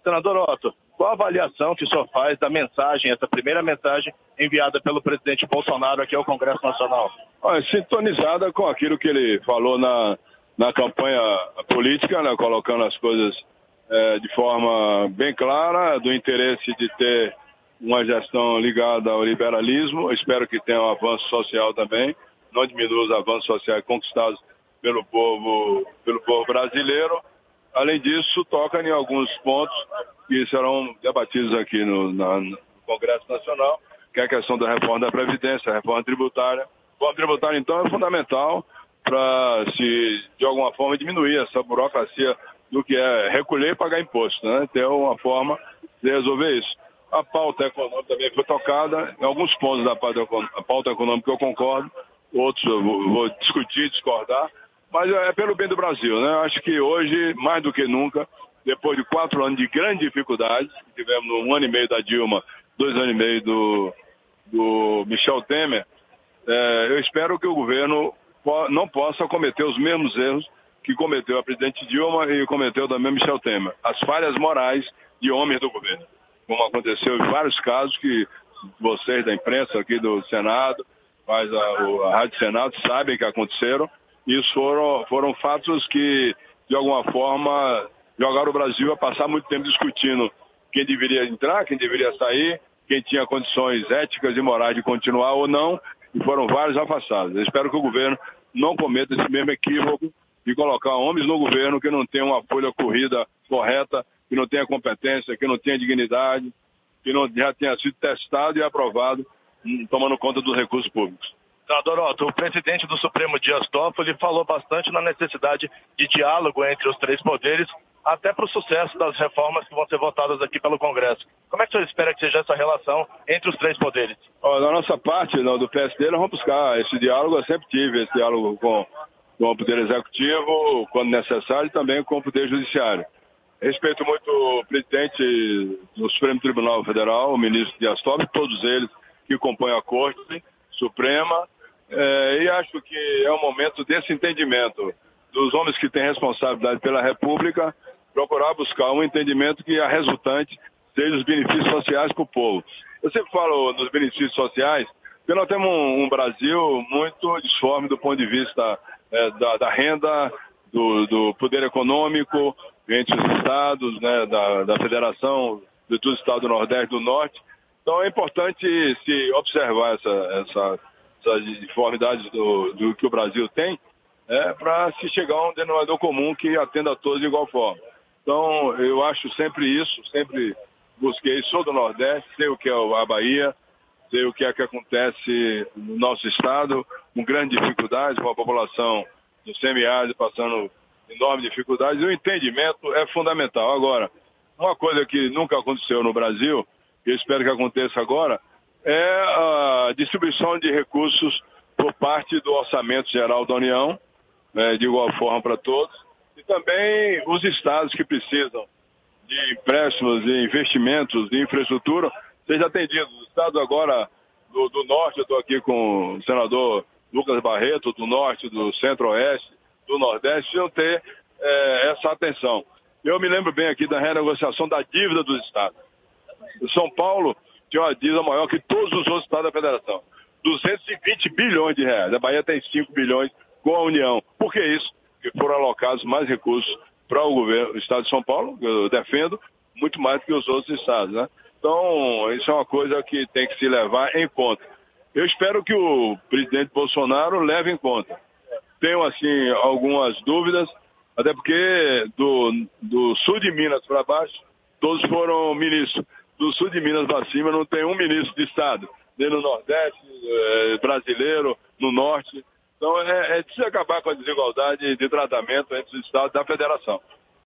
Senador Otto, qual a avaliação que o senhor faz da mensagem, essa primeira mensagem enviada pelo presidente Bolsonaro aqui ao Congresso Nacional? Sintonizada com aquilo que ele falou na campanha política, né, colocando as coisas de forma bem clara, do interesse de ter uma gestão ligada ao liberalismo. Eu espero que tenha um avanço social também, não diminua os avanços sociais conquistados pelo povo brasileiro. Além disso, toca em alguns pontos que serão debatidos aqui no Congresso Nacional, que é a questão da reforma da Previdência, a reforma tributária. A reforma tributária, então, é fundamental para, de alguma forma, diminuir essa burocracia do que é recolher e pagar imposto, né? Ter uma forma de resolver isso. A pauta econômica também foi tocada. Em alguns pontos da pauta econômica eu concordo, outros eu vou discutir, discordar. Mas é pelo bem do Brasil, né? Acho que hoje, mais do que nunca, depois de 4 anos de grande dificuldade, tivemos 1 ano e meio da Dilma, 2 anos e meio do Michel Temer, eu espero que o governo não possa cometer os mesmos erros que cometeu a presidente Dilma e cometeu também Michel Temer. As falhas morais de homens do governo, como aconteceu em vários casos que vocês da imprensa aqui do Senado, mas a Rádio Senado sabem que aconteceram. Isso foram fatos que, de alguma forma, jogaram o Brasil a passar muito tempo discutindo quem deveria entrar, quem deveria sair, quem tinha condições éticas e morais de continuar ou não, e foram vários afastados. Eu espero que o governo não cometa esse mesmo equívoco de colocar homens no governo que não tenham uma folha corrida correta, que não tenha competência, que não tenha dignidade, que não já tenha sido testado e aprovado, tomando conta dos recursos públicos. Senador Otto, o presidente do Supremo, Dias Toffoli, falou bastante na necessidade de diálogo entre os 3 poderes, até para o sucesso das reformas que vão ser votadas aqui pelo Congresso. Como é que o senhor espera que seja essa relação entre os 3 poderes? Da nossa parte, do PSD, nós vamos buscar esse diálogo. Eu sempre tive esse diálogo com o Poder Executivo, quando necessário, e também com o Poder Judiciário. Respeito muito o presidente do Supremo Tribunal Federal, o ministro Dias Toffoli, todos eles que compõem a Corte Suprema, e acho que é o momento desse entendimento dos homens que têm responsabilidade pela República, procurar buscar um entendimento que a resultante seja os benefícios sociais para o povo. Eu sempre falo nos benefícios sociais, porque nós temos um Brasil muito disforme do ponto de vista da renda, do poder econômico entre os estados, né, da federação, de todo o estado do Nordeste e do Norte. Então é importante se observar essas dificuldades do que o Brasil tem, para se chegar a um denominador comum que atenda a todos de igual forma. Então eu acho sempre isso, sempre busquei, sou do Nordeste, sei o que é a Bahia, sei o que é que acontece no nosso estado, com grande dificuldade, com a população do semiárido passando enormes dificuldades, e o entendimento é fundamental. Agora, uma coisa que nunca aconteceu no Brasil, que eu espero que aconteça agora, é a distribuição de recursos por parte do Orçamento Geral da União, de igual forma para todos, e também os estados que precisam de empréstimos e investimentos de infraestrutura sejam atendidos. Os estados agora do Norte, eu estou aqui com o senador Lucas Barreto, do Norte, do Centro-Oeste, do Nordeste, precisam ter essa atenção. Eu me lembro bem aqui da renegociação da dívida dos estados. São Paulo tinha uma dívida maior que todos os outros estados da federação. 220 bilhões de reais. A Bahia tem 5 bilhões com a União. Por que isso? Porque foram alocados mais recursos para o governo do estado de São Paulo, que eu defendo, muito mais do que os outros estados, né? Então, isso é uma coisa que tem que se levar em conta. Eu espero que o presidente Bolsonaro leve em conta. Tenho, assim, algumas dúvidas, até porque do sul de Minas para baixo, todos foram ministros. Do sul de Minas para cima não tem um ministro de Estado, nem no Nordeste, brasileiro, no Norte. Então, precisa acabar com a desigualdade de tratamento entre os Estados da Federação.